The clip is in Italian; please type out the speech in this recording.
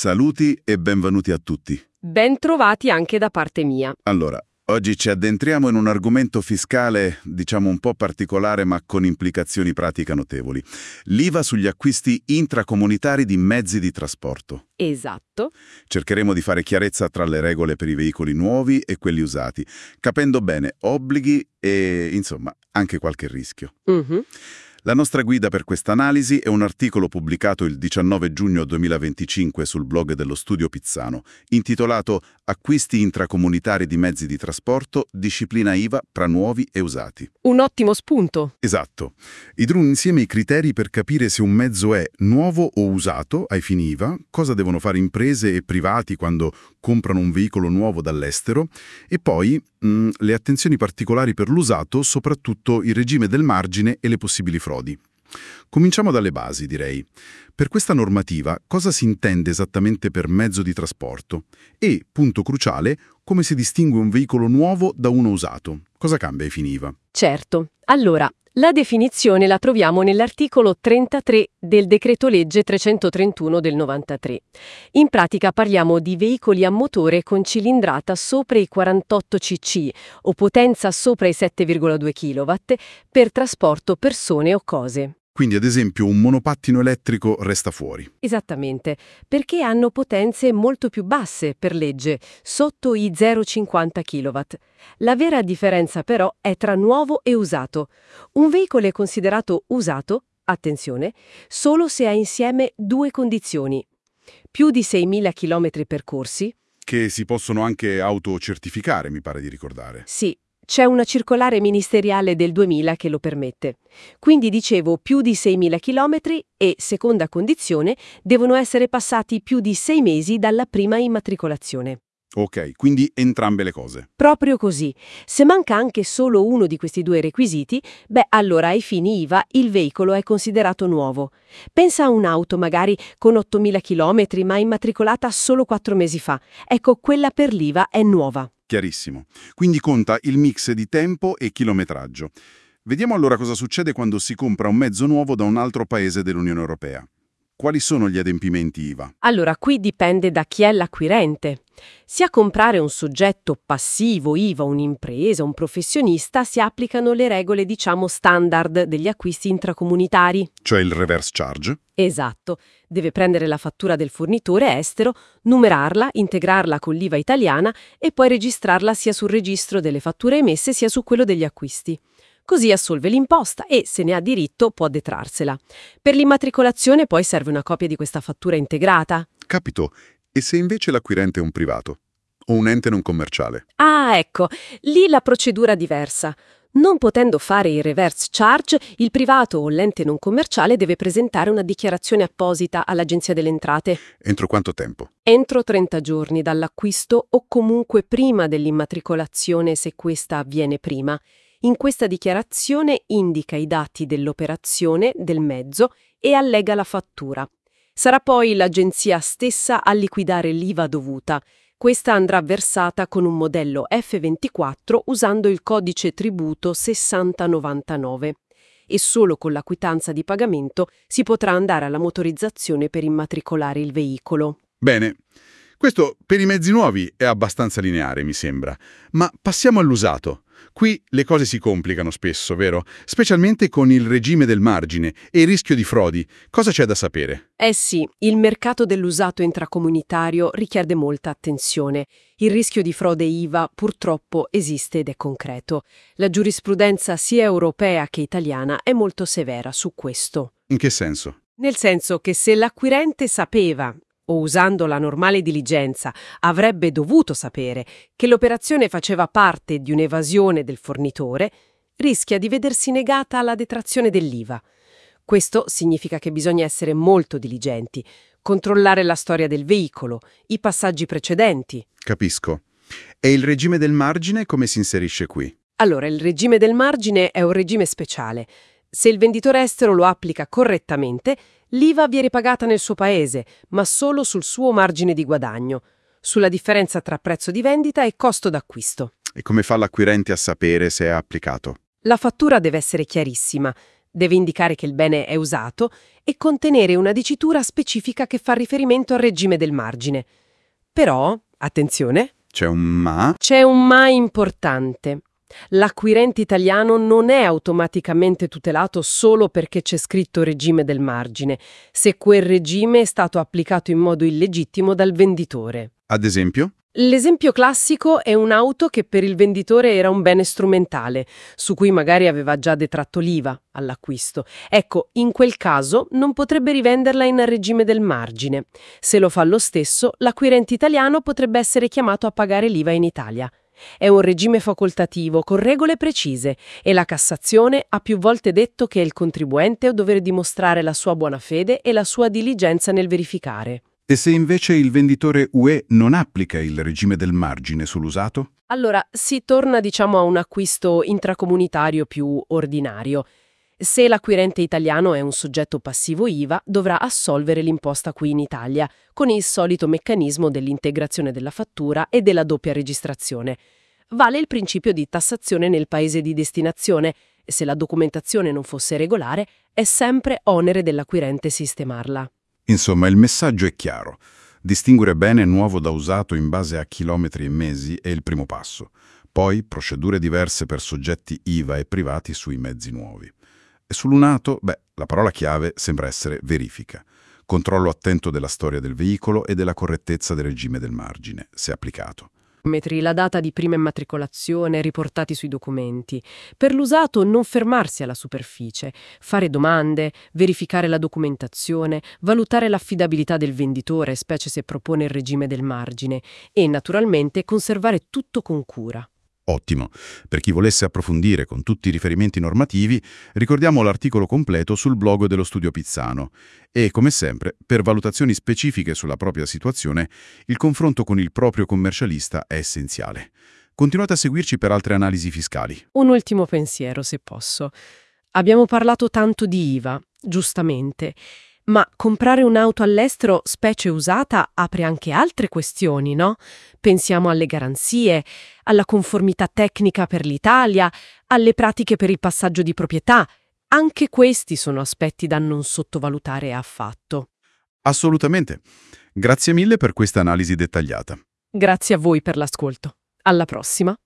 Saluti e benvenuti a tutti. Ben trovati anche da parte mia. Allora, oggi ci addentriamo in un argomento fiscale, diciamo un po' particolare ma con implicazioni pratiche notevoli. L'IVA sugli acquisti intracomunitari di mezzi di trasporto. Esatto. Cercheremo di fare chiarezza tra le regole per i veicoli nuovi e quelli usati, capendo bene obblighi e, insomma, anche qualche rischio. La nostra guida per questa analisi è un articolo pubblicato il 19 giugno 2025 sul blog dello Studio Pizzano, intitolato Acquisti intracomunitari di mezzi di trasporto, disciplina IVA tra nuovi e usati. Un ottimo spunto. Esatto. Idru insieme i criteri per capire se un mezzo è nuovo o usato ai fini IVA, cosa devono fare imprese e privati quando comprano un veicolo nuovo dall'estero, e poi le attenzioni particolari per l'usato, soprattutto il regime del margine e le possibili frodi. Cominciamo dalle basi, direi. Per questa normativa, cosa si intende esattamente per mezzo di trasporto? E, punto cruciale, come si distingue un veicolo nuovo da uno usato? Cosa cambia ai fini IVA? Certo. Allora, la definizione la troviamo nell'articolo 33 del Decreto-legge 331 del 93. In pratica parliamo di veicoli a motore con cilindrata sopra i 48 cc o potenza sopra i 7,2 kW per trasporto persone o cose. Quindi, ad esempio, un monopattino elettrico resta fuori. Esattamente, perché hanno potenze molto più basse per legge, sotto i 0,50 kW. La vera differenza però è tra nuovo e usato. Un veicolo è considerato usato, attenzione, solo se ha insieme due condizioni: più di 6.000 km percorsi. Che si possono anche autocertificare, mi pare di ricordare. Sì. C'è una circolare ministeriale del 2000 che lo permette. Quindi dicevo più di 6.000 km e, seconda condizione, devono essere passati più di 6 mesi dalla prima immatricolazione. Ok, quindi entrambe le cose. Proprio così. Se manca anche solo uno di questi due requisiti, allora ai fini IVA il veicolo è considerato nuovo. Pensa a un'auto magari con 8.000 km ma immatricolata solo 4 mesi fa. Ecco, quella per l'IVA è nuova. Chiarissimo. Quindi conta il mix di tempo e chilometraggio. Vediamo allora cosa succede quando si compra un mezzo nuovo da un altro paese dell'Unione Europea. Quali sono gli adempimenti IVA? Allora, qui dipende da chi è l'acquirente. Sia comprare un soggetto passivo IVA, un'impresa, un professionista, si applicano le regole, standard degli acquisti intracomunitari. Cioè il reverse charge? Esatto. Deve prendere la fattura del fornitore estero, numerarla, integrarla con l'IVA italiana e poi registrarla sia sul registro delle fatture emesse sia su quello degli acquisti. Così assolve l'imposta e, se ne ha diritto, può detrarsela. Per l'immatricolazione poi serve una copia di questa fattura integrata. Capito. E se invece l'acquirente è un privato? O un ente non commerciale? Ah, ecco, lì la procedura è diversa. Non potendo fare il reverse charge, il privato o l'ente non commerciale deve presentare una dichiarazione apposita all'Agenzia delle Entrate. Entro quanto tempo? Entro 30 giorni dall'acquisto o comunque prima dell'immatricolazione se questa avviene prima. In questa dichiarazione indica i dati dell'operazione, del mezzo e allega la fattura. Sarà poi l'agenzia stessa a liquidare l'IVA dovuta. Questa andrà versata con un modello F24 usando il codice tributo 6099 e solo con la quitanza di pagamento si potrà andare alla motorizzazione per immatricolare il veicolo. Bene. Questo per i mezzi nuovi è abbastanza lineare, mi sembra. Ma passiamo all'usato. Qui le cose si complicano spesso, vero? Specialmente con il regime del margine e il rischio di frodi. Cosa c'è da sapere? Eh sì, il mercato dell'usato intracomunitario richiede molta attenzione. Il rischio di frode IVA purtroppo esiste ed è concreto. La giurisprudenza sia europea che italiana è molto severa su questo. In che senso? Nel senso che se l'acquirente sapeva, o usando la normale diligenza, avrebbe dovuto sapere che l'operazione faceva parte di un'evasione del fornitore, rischia di vedersi negata la detrazione dell'IVA. Questo significa che bisogna essere molto diligenti, controllare la storia del veicolo, i passaggi precedenti. Capisco. E il regime del margine come si inserisce qui? Allora, il regime del margine è un regime speciale. Se il venditore estero lo applica correttamente, l'IVA viene pagata nel suo paese, ma solo sul suo margine di guadagno, sulla differenza tra prezzo di vendita e costo d'acquisto. E come fa l'acquirente a sapere se è applicato? La fattura deve essere chiarissima. deve indicare che il bene è usato e contenere una dicitura specifica che fa riferimento al regime del margine. Però, attenzione, C'è un ma? c'è un ma importante. L'acquirente italiano non è automaticamente tutelato solo perché c'è scritto regime del margine, se quel regime è stato applicato in modo illegittimo dal venditore. Ad esempio? L'esempio classico è un'auto che per il venditore era un bene strumentale, su cui magari aveva già detratto l'IVA all'acquisto. Ecco, in quel caso non potrebbe rivenderla in regime del margine. Se lo fa lo stesso, l'acquirente italiano potrebbe essere chiamato a pagare l'IVA in Italia. È un regime facoltativo con regole precise e la Cassazione ha più volte detto che è il contribuente a dover dimostrare la sua buona fede e la sua diligenza nel verificare. E se invece il venditore UE non applica il regime del margine sull'usato? Allora, si torna a un acquisto intracomunitario più ordinario. Se l'acquirente italiano è un soggetto passivo IVA, dovrà assolvere l'imposta qui in Italia, con il solito meccanismo dell'integrazione della fattura e della doppia registrazione. Vale il principio di tassazione nel paese di destinazione e se la documentazione non fosse regolare, è sempre onere dell'acquirente sistemarla. Insomma, il messaggio è chiaro. Distinguere bene nuovo da usato in base a chilometri e mesi è il primo passo. Poi procedure diverse per soggetti IVA e privati sui mezzi nuovi. E sull'usato, la parola chiave sembra essere verifica. Controllo attento della storia del veicolo e della correttezza del regime del margine, se applicato. La data di prima immatricolazione riportati sui documenti. Per l'usato non fermarsi alla superficie, fare domande, verificare la documentazione, valutare l'affidabilità del venditore, specie se propone il regime del margine, e naturalmente conservare tutto con cura. Ottimo. Per chi volesse approfondire con tutti i riferimenti normativi, ricordiamo l'articolo completo sul blog dello Studio Pizzano e, come sempre, per valutazioni specifiche sulla propria situazione, il confronto con il proprio commercialista è essenziale. Continuate a seguirci per altre analisi fiscali. Un ultimo pensiero, se posso. Abbiamo parlato tanto di IVA, giustamente, ma comprare un'auto all'estero, specie usata, apre anche altre questioni, no? Pensiamo alle garanzie, alla conformità tecnica per l'Italia, alle pratiche per il passaggio di proprietà. Anche questi sono aspetti da non sottovalutare affatto. Assolutamente. Grazie mille per questa analisi dettagliata. Grazie a voi per l'ascolto. Alla prossima!